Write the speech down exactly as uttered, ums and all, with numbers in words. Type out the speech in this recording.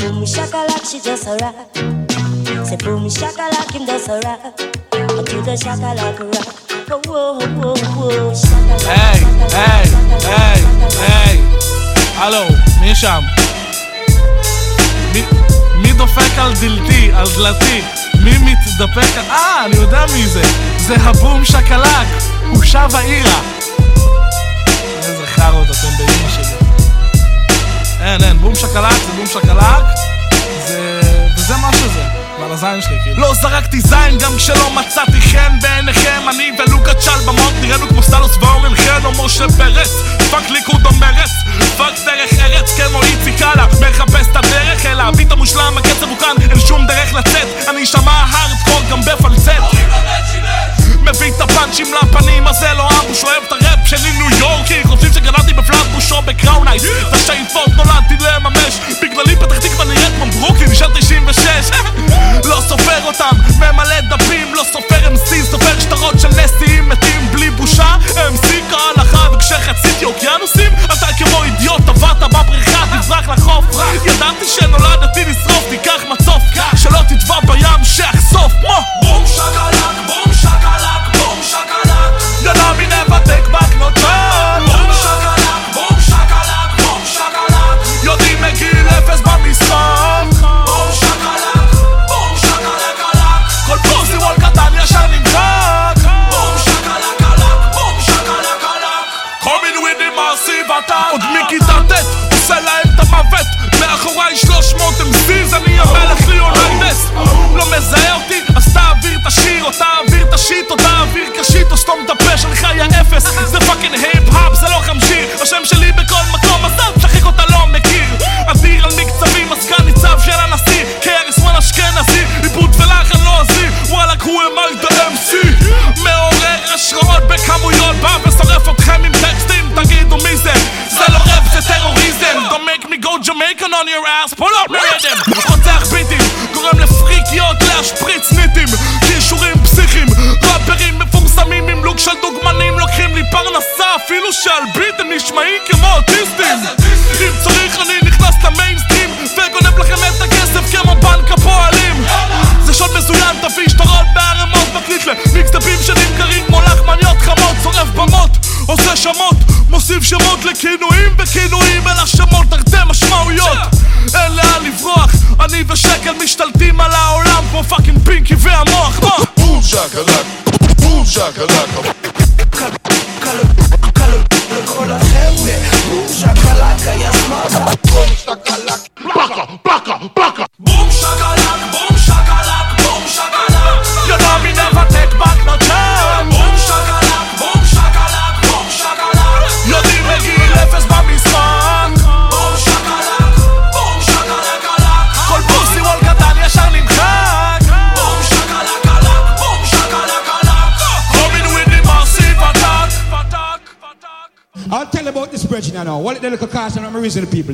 boom shakalak, she just a rock. Say boom shakalak, him just a rock. To the shakalak rock. Oh, whoa, whoa, whoa, shakalak. Hey, hey, hey, hey. הלו, מי שם? מי, מי דופק על דלתי, על דלתי? מי מתדפק על... אה, אני יודע מי זה. זה הבום שקלק. הוא שב העירה. איזה חרות אתם באמא שלי. אין, אין, בום שקלק זה בום שקלק. זה... וזה מה שזה. ועל הזין שלי כאילו. לא זרקתי זין גם כשלא מצאתי חן בעיניכם. אני ולוקה צ'ל במות נראינו כמו סטלוס ואורן חן או משה פרץ. פאק ליכוד או מרץ, פאק דרך ארץ כמו איציק קאלה. מחפש את הדרך אלא אביא את המושלם, הקצב הוא כאן, אין שום דרך לצאת. אני שמע הארדקור גם בפלצט, מביא את הפאנצ'ים לפנים, אז זה לא אמבוש. אוהב את הראפ שלי ניו יורקי, חושבים שגנדתי בפלאטבוש או בקראון אייס. את השאיפות נולדתי לממש, בגללי פתח תקווה נראית כמו ברוקלין של תשעים ושש. לא סופר אותם, ממלא דפים, לא סופר אם סי, סופר שטרות של נשיאים מתים בלי בושה. אם סי כהלכה וכשחציתי אוקיינוסים, אתה כמו אידיוט עברת בבריכה, תברח לחוף. ידעתי שנולדתי לשרוף, תיקח מצוף שלא תטבע בים שיחשוף. בום שקלק, בום שקלק, בום שקלק. ידע מי נבטק בקנוצ'ן. בום שקלק, בום שקלק, בום שקלק. יודעים מגיל אפס במשחק. בום שקלק, בום שקלק קלק. כל פוסי וול קטן ישר נמחק. בום שקלק קלק, בום שקלק קלק. קומין ווידי מרסיב אתה עוד מכיתה ט' עושה להם את המוות. מאחוריי שלוש מאות אמזיז, אני המלך ליאוניידס. לא מזהה אותי, אז תעביר את השיר, או תעביר את השיט, או תעביר קשית, או סתום את הפה שלך יא אפס. זה פאקינג היפ-האפ, זה לא חמשיר. השם שלי בכל מקום, אז אתה משחק אותה לא מכיר. אדיר על מקצבים, הסגן ניצב של הנשיא. קרס וואלה אשכנזי, עיבוד ולחן לא עזי. וואלה קחו אמי דה אם סי. מעורר השראות בכמויות, בא ושורף אתכם עם טקסטים. תגידו מי זה? זה לא רב, זה טרוריזם. Don't make me go Jamaican on your ass, pull up rhythm. רוצח ביטים, גורם לפריקיות להשפריץ ניטים. קישורים פסיכיים, ראפרים מפורסמים עם לוק של דוגמנים. לוקחים לי פרנסה אפילו שעל ביט הם נשמעים כמו אוטיסטים. אם צריך אני נכנס למיינסטרים וגונב לכם את הכסף כמו בנק הפועלים. זה שוד מזוין, תביא שטרות בערמות. מקליט למיקסטפים שנמכרים כמו לחמניות חמות. שורף במות, עושה שמות, מוסיף שמות לכינויים וכינויים אל השמות תרתי משמעויות. אין לאן לברוח, אני ושקל משתלטים על העולם כמו פאקינג פינקי והמוח. בום שקלק, בום שקלק. לכל החבר'ה, בום שקלק היה סמארטה. בום שקלק, פאקה, פאקה, פאקה. בום שקלק, בום שקלק, בום שקלק. ידע מי נבטק בקנוצ'ן. בום שקלק, בום שקלק, בום שקלק. יודעים מגיל אפס במשחק. בום שקלק, בום שקלק קלק. כל פוסי וול קטן ישר נמחק. בום שקלק קלק, בום שקלק קלק. קומין ווידי מרסיב פתק, פתק, פתק. I'll tell you about this bridge now. What the little caution I'm raising the people.